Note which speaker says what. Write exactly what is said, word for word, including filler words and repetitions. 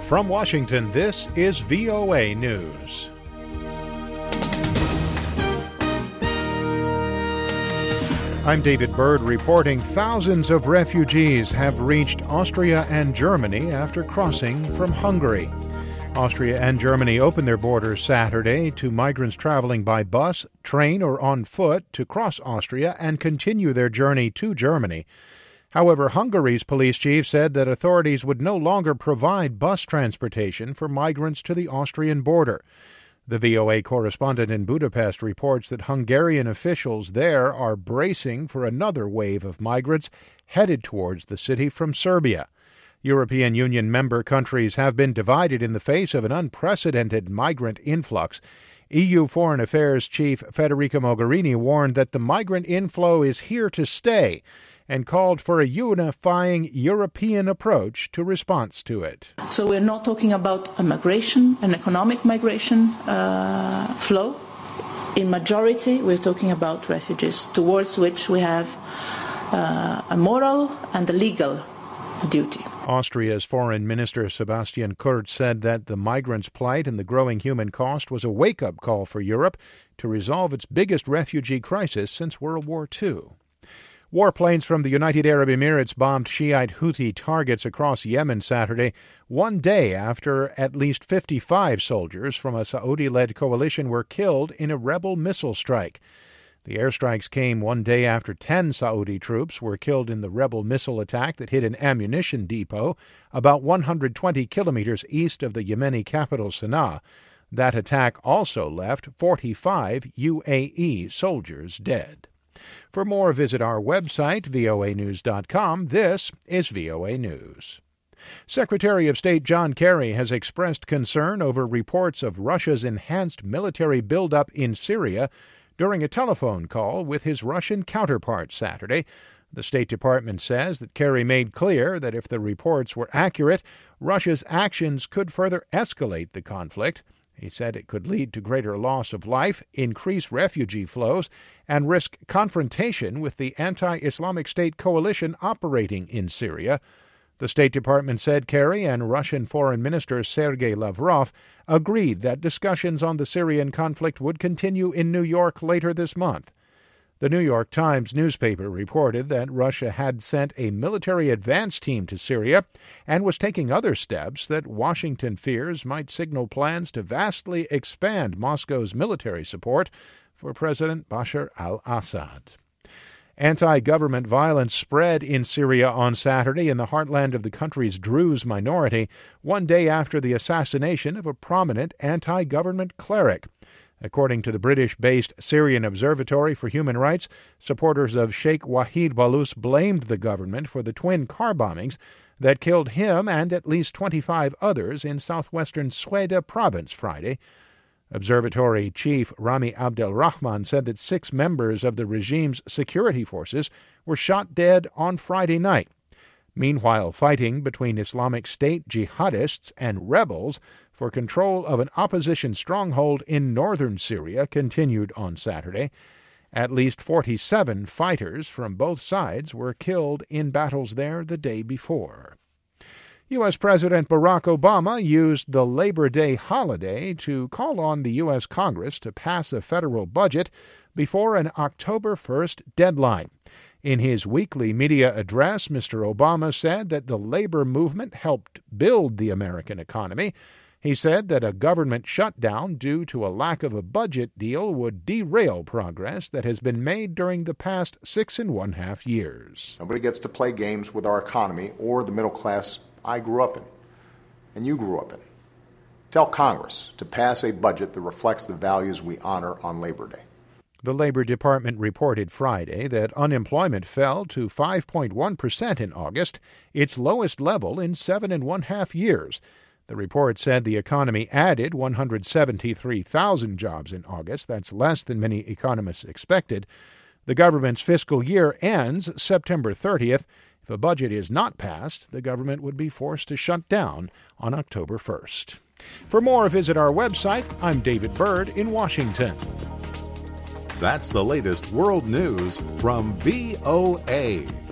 Speaker 1: From Washington, this is V O A News. I'm David Byrd reporting thousands of refugees have reached Austria and Germany after crossing from Hungary. Austria and Germany opened their borders Saturday to migrants traveling by bus, train, or on foot to cross Austria and continue their journey to Germany. However, Hungary's police chief said that authorities would no longer provide bus transportation for migrants to the Austrian border. The V O A correspondent in Budapest reports that Hungarian officials there are bracing for another wave of migrants headed towards the city from Serbia. European Union member countries have been divided in the face of an unprecedented migrant influx. E U Foreign Affairs Chief Federica Mogherini warned that the migrant inflow is here to stay and called for a unifying European approach to response to it.
Speaker 2: So we're not talking about a migration, an economic migration uh, flow. In majority, we're talking about refugees, towards which we have uh, a moral and a legal duty.
Speaker 1: Austria's Foreign Minister Sebastian Kurz said that the migrants' plight and the growing human cost was a wake-up call for Europe to resolve its biggest refugee crisis since World War Two. Warplanes from the United Arab Emirates bombed Shiite Houthi targets across Yemen Saturday, one day after at least fifty-five soldiers from a Saudi-led coalition were killed in a rebel missile strike. The airstrikes came one day after ten Saudi troops were killed in the rebel missile attack that hit an ammunition depot about one hundred twenty kilometers east of the Yemeni capital Sana'a. That attack also left forty-five U A E soldiers dead. For more, visit our website, V O A news dot com. This is V O A News. Secretary of State John Kerry has expressed concern over reports of Russia's enhanced military buildup in Syria during a telephone call with his Russian counterpart Saturday. The State Department says that Kerry made clear that if the reports were accurate, Russia's actions could further escalate the conflict. He said it could lead to greater loss of life, increase refugee flows, and risk confrontation with the anti-Islamic State coalition operating in Syria. The State Department said Kerry and Russian Foreign Minister Sergei Lavrov agreed that discussions on the Syrian conflict would continue in New York later this month. The New York Times newspaper reported that Russia had sent a military advance team to Syria and was taking other steps that Washington fears might signal plans to vastly expand Moscow's military support for President Bashar al-Assad. Anti-government violence spread in Syria on Saturday in the heartland of the country's Druze minority, one day after the assassination of a prominent anti-government cleric. According to the British-based Syrian Observatory for Human Rights, supporters of Sheikh Wahid Balous blamed the government for the twin car bombings that killed him and at least twenty-five others in southwestern Sweda province Friday. Observatory Chief Rami Abdelrahman said that six members of the regime's security forces were shot dead on Friday night. Meanwhile, fighting between Islamic State jihadists and rebels for control of an opposition stronghold in northern Syria continued on Saturday. At least forty-seven fighters from both sides were killed in battles there the day before. U S. President Barack Obama used the Labor Day holiday to call on the U S. Congress to pass a federal budget before an October first deadline. In his weekly media address, Mister Obama said that the labor movement helped build the American economy. He said that a government shutdown due to a lack of a budget deal would derail progress that has been made during the past six and one half years.
Speaker 3: Nobody gets to play games with our economy or the middle class I grew up in and you grew up in. Tell Congress to pass a budget that reflects the values we honor on Labor Day.
Speaker 1: The Labor Department reported Friday that unemployment fell to five point one percent in August, its lowest level in seven and one half years. The report said the economy added one hundred seventy-three thousand jobs in August. That's less than many economists expected. The government's fiscal year ends September thirtieth. If a budget is not passed, the government would be forced to shut down on October first. For more, visit our website. I'm David Byrd in Washington.
Speaker 4: That's the latest world news from V O A.